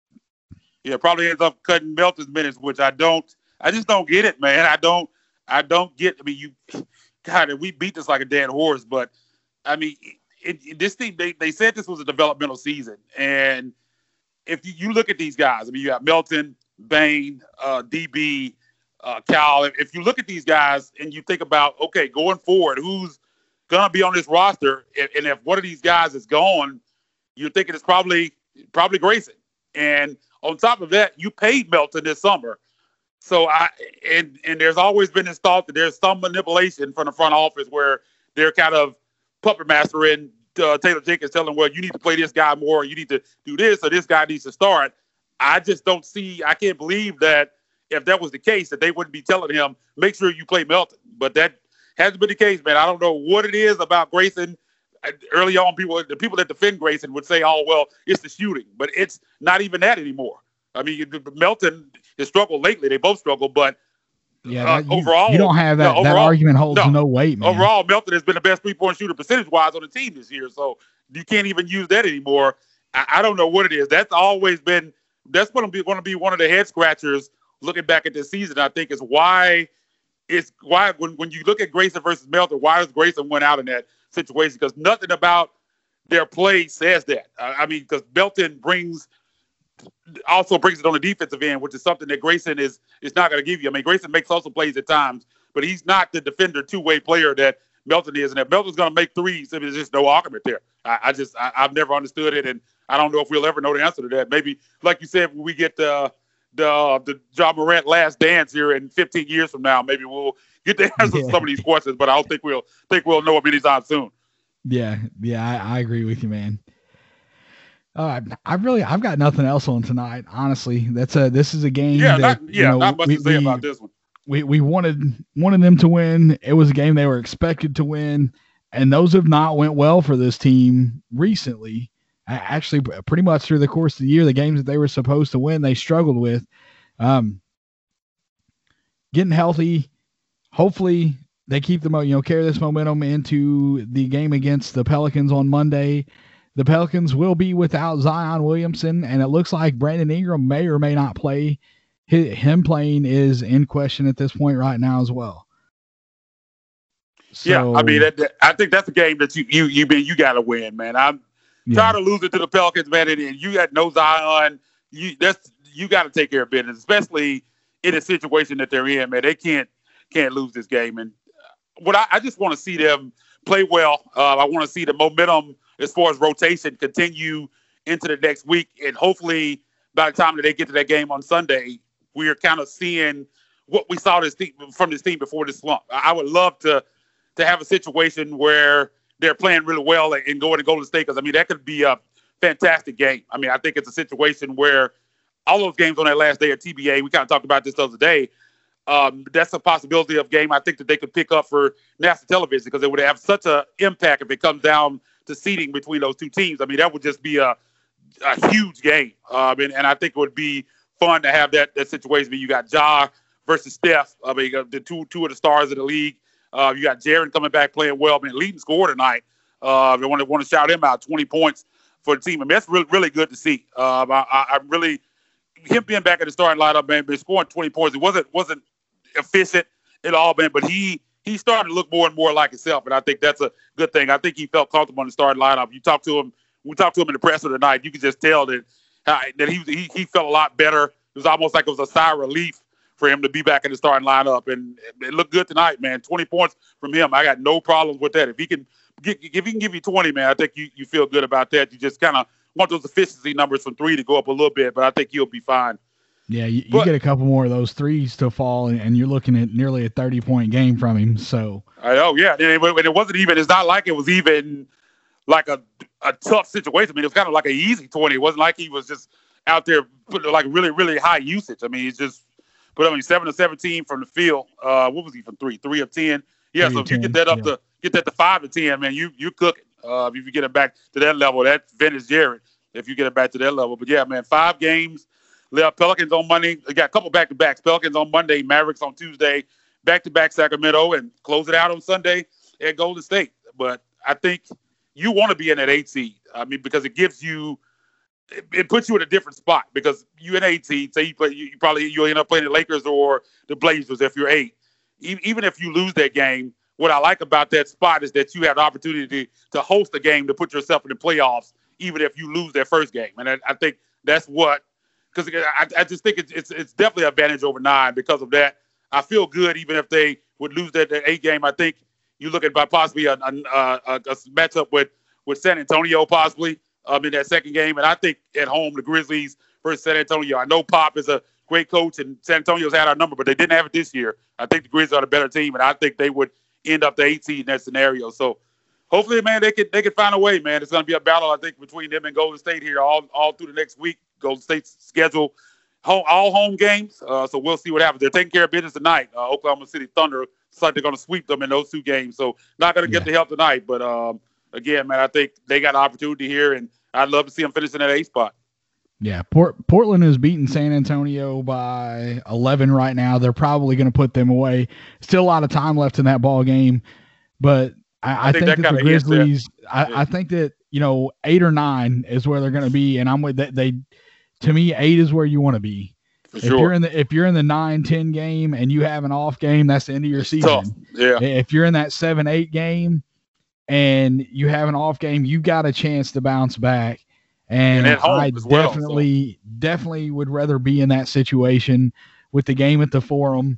Yeah, probably ends up cutting Melton's minutes, which I don't, I just don't get it, man. I don't, I don't get, I mean, you, God, we beat this like a dead horse, but I mean, it, it, this team, they, they said this was a developmental season. And if you, you look at these guys, I mean, you got Melton, Bane, uh, D B, uh, Cal. If, if you look at these guys and you think about, okay, going forward, who's going to be on this roster? And, and if one of these guys is gone, you're thinking it's probably, probably Grayson. And on top of that, you paid Melton this summer. So I, and, and there's always been this thought that there's some manipulation from the front office where they're kind of puppet mastering uh, Taylor Jenkins, telling him, well, you need to play this guy more, you need to do this, or this guy needs to start. I just don't see, I can't believe that if that was the case, that they wouldn't be telling him, make sure you play Melton. But that hasn't been the case, man. I don't know what it is about Grayson. Early on, people, the people that defend Grayson would say, oh, well, it's the shooting. But it's not even that anymore. I mean, Melton has struggled lately. They both struggle, but yeah, uh, that, you, overall, you don't have that. No, overall, that argument holds no, no weight, man. Overall, Melton has been the best three-point shooter percentage-wise on the team this year, so you can't even use that anymore. I, I don't know what it is. That's always been – that's going to be going to be one of the head-scratchers looking back at this season, I think, is why it's why when, when you look at Grayson versus Melton, why does Grayson win out in that situation? Because nothing about their play says that. I, I mean, because Melton brings – also brings it on the defensive end, which is something that Grayson is is not going to give you. I mean, Grayson makes also plays at times, but he's not the defender two-way player that Melton is. And if Melton's going to make threes, I mean, there's just no argument there. I, I just, I, I've never understood it, and I don't know if we'll ever know the answer to that. Maybe, like you said, when we get the the the Ja Morant last dance here in fifteen years from now, maybe we'll get the answer yeah. to some of these questions, but I don't think we'll think we'll know them anytime soon. Yeah, yeah, I, I agree with you, man. Uh, I really, I've got nothing else on tonight. Honestly, that's a, this is a game. Yeah, that, not, yeah, you know, not much we, to say we, about this one. We we wanted wanted them to win. It was a game they were expected to win, and those have not went well for this team recently. Actually, pretty much through the course of the year, the games that they were supposed to win, they struggled with. Um, getting healthy, hopefully they keep the you know carry this momentum into the game against the Pelicans on Monday. The Pelicans will be without Zion Williamson, and it looks like Brandon Ingram may or may not play. Him playing is in question at this point right now as well. So, yeah, I mean, that, that, I think that's a game that you you you you got to win, man. I'm yeah. tired of losing to the Pelicans, man, and, and you got no Zion. You that's you got to take care of business, especially in a situation that they're in, man. They can't can't lose this game, and what I, I just want to see them play well. Uh, I want to see the momentum as far as rotation continue into the next week. And hopefully by the time that they get to that game on Sunday, we're kind of seeing what we saw this team, from this team before this slump. I would love to to have a situation where they're playing really well and going to Golden State, because, I mean, that could be a fantastic game. I mean, I think it's a situation where all those games on that last day of T B A, we kind of talked about this the other day, um, that's a possibility of game I think that they could pick up for national television, because it would have such an impact if it comes down to seeding between those two teams. I mean, that would just be a, a huge game. Um, and, and I think it would be fun to have that, that situation where you got Ja versus Steph. I mean, the two two of the stars of the league. Uh, you got Jaren coming back playing well. I mean, leading scorer tonight. Uh, they want to want to shout him out. twenty points for the team. I mean, that's really, really good to see. Um, I, I, I'm really him being back in the starting lineup, man. Been scoring twenty points. It wasn't wasn't efficient at all, man. But he he started to look more and more like himself, and I think that's a good thing. I think he felt comfortable in the starting lineup. You talk to him. We talked to him in the presser tonight. You could just tell that uh, that he, he he felt a lot better. It was almost like it was a sigh of relief for him to be back in the starting lineup, and it looked good tonight, man. twenty points from him. I got no problems with that. If he can get, if he can give you twenty, man, I think you, you feel good about that. You just kind of want those efficiency numbers from three to go up a little bit, but I think he'll be fine. Yeah, you, but, you get a couple more of those threes to fall, and, and you're looking at nearly a thirty-point game from him. So I know, yeah. And it, and it wasn't even. It's not like it was even like a a tough situation. I mean, it was kind of like an easy twenty. It wasn't like he was just out there put like really, really high usage. I mean, he's just put I mean seven to seventeen from the field. Uh, what was he from three? Three of ten. Yeah. Three so if ten, you get that up yeah. to get that to five to ten, man, you you cooking. Uh, if you get it back to that level, that's vintage Jared. If you get it back to that level, but yeah, man, five games. Pelicans on Monday. They got a couple back to backs. Pelicans on Monday, Mavericks on Tuesday, back to back Sacramento, and close it out on Sunday at Golden State. But I think you want to be in that eight seed. I mean, because it gives you, it, it puts you in a different spot. Because you in eight seed, say you play, you, you probably you end up playing the Lakers or the Blazers if you're eight. E- even if you lose that game, what I like about that spot is that you have the opportunity to host a game to put yourself in the playoffs, even if you lose that first game. And I, I think that's what. Because I, I just think it's, it's it's definitely an advantage over nine because of that. I feel good even if they would lose that, that eight game. I think you look at by possibly a, a, a, a matchup with, with San Antonio possibly um, in that second game. And I think at home, the Grizzlies versus San Antonio. I know Pop is a great coach and San Antonio's had our number, but they didn't have it this year. I think the Grizzlies are the better team, and I think they would end up the eight seed in that scenario. So hopefully, man, they could they could find a way, man. It's going to be a battle, I think, between them and Golden State here all, all through the next week. Golden State's schedule, home, all home games. Uh, so we'll see what happens. They're taking care of business tonight. Uh, Oklahoma City Thunder looks like they're going to sweep them in those two games. So not going to get yeah. the help tonight. But, um, again, man, I think they got an opportunity here, and I'd love to see them finish in that eight spot. Yeah, Port- Portland is beating San Antonio by eleven right now. They're probably going to put them away. Still a lot of time left in that ball game. But I, I, I think, think that, that the Grizzlies I, yeah. – I think that, you know, eight or nine is where they're going to be, and I'm with that. They – To me, eight is where you want to be. For if sure. you're in the if you're in the nine ten game and you have an off game, that's the end of your season. Tough. Yeah. If you're in that seven eight game and you have an off game, you got a chance to bounce back. And, and I well, definitely so. definitely would rather be in that situation with the game at the Forum,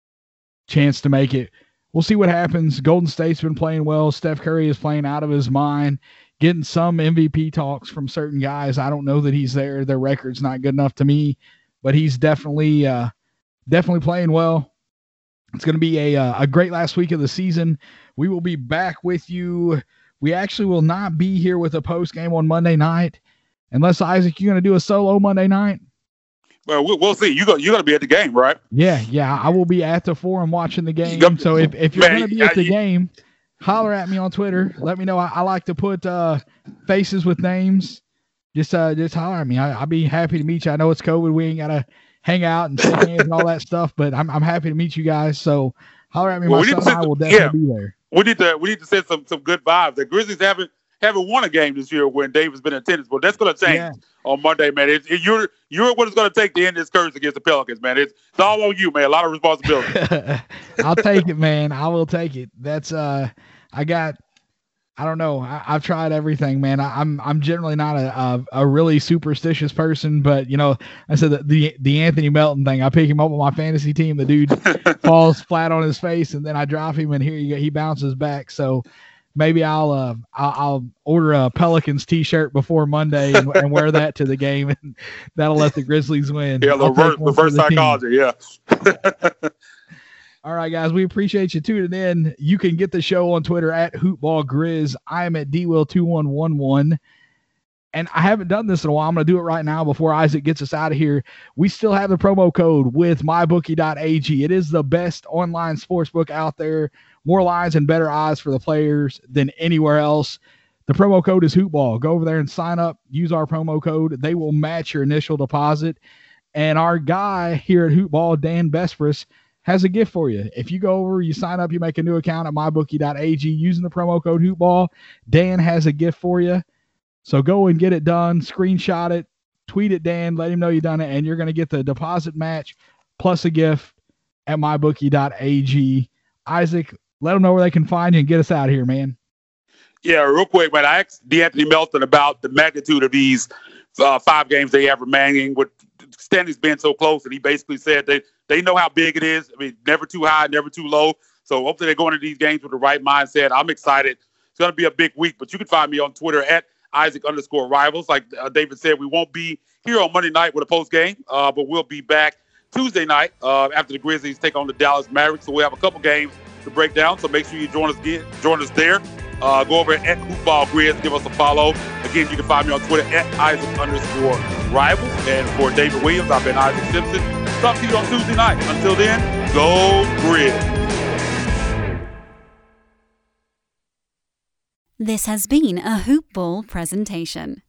chance to make it. We'll see what happens. Golden State's been playing well. Steph Curry is playing out of his mind. Getting some M V P talks from certain guys. I don't know that he's there. Their record's not good enough to me, but he's definitely uh, definitely playing well. It's going to be a uh, a great last week of the season. We will be back with you. We actually will not be here with a post game on Monday night, unless Isaac, you're going to do a solo Monday night. Well, we'll see. You go. You're going to be at the game, right? Yeah, yeah. I will be at the Forum watching the game. So if if you're going to be at the game, holler at me on Twitter. Let me know. I, I like to put uh, faces with names. Just uh, just holler at me. I, I'll be happy to meet you. I know it's COVID. We ain't got to hang out and shake hands and all that stuff, but I'm I'm happy to meet you guys. So holler at me. Well, My son and I will definitely yeah. be there. We need to we need to send some some good vibes. The Grizzlies haven't haven't won a game this year when David's been in attendance, but that's going to change yeah. on Monday, man. It, it, you're you're what it's going to take to end this curse against the Pelicans, man. It's, it's all on you, man. A lot of responsibility. I'll take it, man. I will take it. That's uh, I got. I don't know. I, I've tried everything, man. I, I'm I'm generally not a, a a really superstitious person, but you know, I said that the the Anthony Melton thing. I pick him up on my fantasy team. The dude falls flat on his face, and then I drop him, and here you go. He bounces back. So maybe I'll uh I'll, I'll order a Pelicans T-shirt before Monday and, and wear that to the game, and that'll let the Grizzlies win. Yeah, the reverse, reverse psychology. Yeah. All right, guys, we appreciate you tuning in. You can get the show on Twitter at HoopBallGrizz. I am at D Will two one one one. And I haven't done this in a while. I'm going to do it right now before Isaac gets us out of here. We still have the promo code with my bookie dot a g. It is the best online sportsbook out there. More lines and better odds for the players than anywhere else. The promo code is HoopBall. Go over there and sign up. Use our promo code. They will match your initial deposit. And our guy here at HoopBall, Dan Besbris, has a gift for you. If you go over, you sign up, you make a new account at my bookie dot a g using the promo code HoopBall, Dan has a gift for you. So go and get it done, screenshot it, tweet it, Dan, let him know you done it, and you're going to get the deposit match plus a gift at my bookie dot a g. Isaac, let them know where they can find you and get us out of here, man. Yeah, real quick, man. I asked D'Anthony Melton about the magnitude of these uh, five games they have remaining with standings being so close, and he basically said that they know how big it is. I mean, never too high, never too low. So hopefully they go into these games with the right mindset. I'm excited. It's going to be a big week, but you can find me on Twitter at Isaac underscore Rivals. Like uh, David said, we won't be here on Monday night with a post game, uh, but we'll be back Tuesday night uh, after the Grizzlies take on the Dallas Mavericks. So we'll have a couple games to break down. So make sure you join us again, join us there. Uh, go over at HoopBallGrizz, give us a follow. Again, you can find me on Twitter at Isaac underscore rivals. And for David Williams, I've been Isaac Simpson. Talk to you on Tuesday night. Until then, go Grizz. This has been a Hoop Ball presentation.